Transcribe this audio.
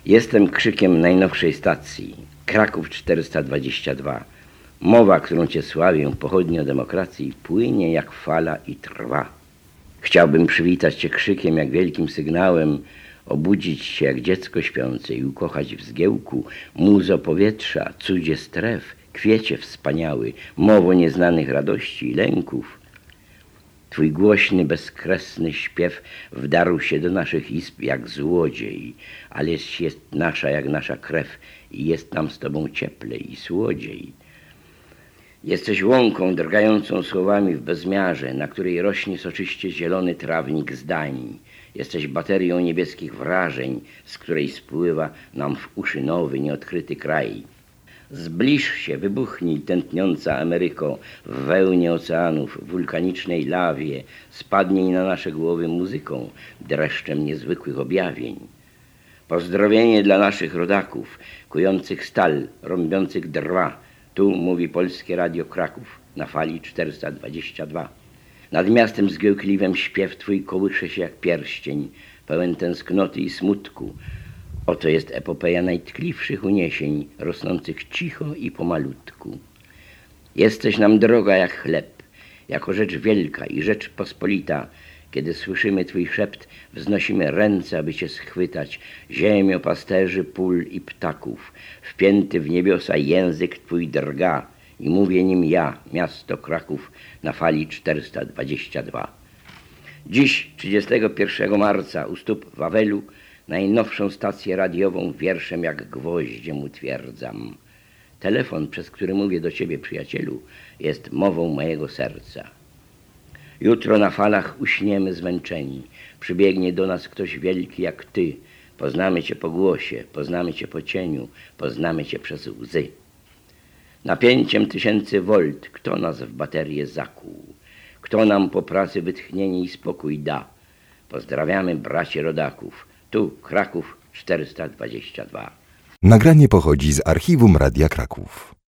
Jestem krzykiem najnowszej stacji. Kraków 422. Mowa, którą cię sławię, pochodnia demokracji, płynie jak fala i trwa. Chciałbym przywitać cię krzykiem jak wielkim sygnałem, obudzić się jak dziecko śpiące i ukochać w zgiełku muzo powietrza, cudzie stref, kwiecie wspaniały, mowo nieznanych radości i lęków. Twój głośny, bezkresny śpiew wdarł się do naszych izb jak złodziej, ale jest nasza jak nasza krew i jest nam z tobą cieplej i słodziej. Jesteś łąką drgającą słowami w bezmiarze, na której rośnie soczyście zielony trawnik zdań. Jesteś baterią niebieskich wrażeń, z której spływa nam w uszy nowy, nieodkryty kraj. Zbliż się, wybuchnij, tętniąca Ameryko, w wełnie oceanów, wulkanicznej lawie, spadnij na nasze głowy muzyką, dreszczem niezwykłych objawień. Pozdrowienie dla naszych rodaków, kujących stal, rąbiących drwa. Tu mówi Polskie Radio Kraków na fali 422. Nad miastem zgiełkliwym śpiew twój kołysze się jak pierścień, pełen tęsknoty i smutku. Oto jest epopeja najtkliwszych uniesień, rosnących cicho i pomalutku. Jesteś nam droga jak chleb, jako rzecz wielka i rzecz pospolita. Kiedy słyszymy twój szept, wznosimy ręce, aby cię schwytać. Ziemio pasterzy, pól i ptaków. Wpięty w niebiosa język twój drga i mówię nim ja, miasto Kraków, na fali 422. Dziś, 31 marca, u stóp Wawelu, najnowszą stację radiową wierszem jak gwoździem utwierdzam. Telefon, przez który mówię do ciebie, przyjacielu, jest mową mojego serca. Jutro na falach uśniemy zmęczeni. Przybiegnie do nas ktoś wielki jak ty. Poznamy cię po głosie, poznamy cię po cieniu, poznamy cię przez łzy. Napięciem 1000 volt kto nas w baterię zakłuł? Kto nam po pracy wytchnienie i spokój da? Pozdrawiamy bracie rodaków. Tu Kraków 422. Nagranie pochodzi z archiwum Radia Kraków.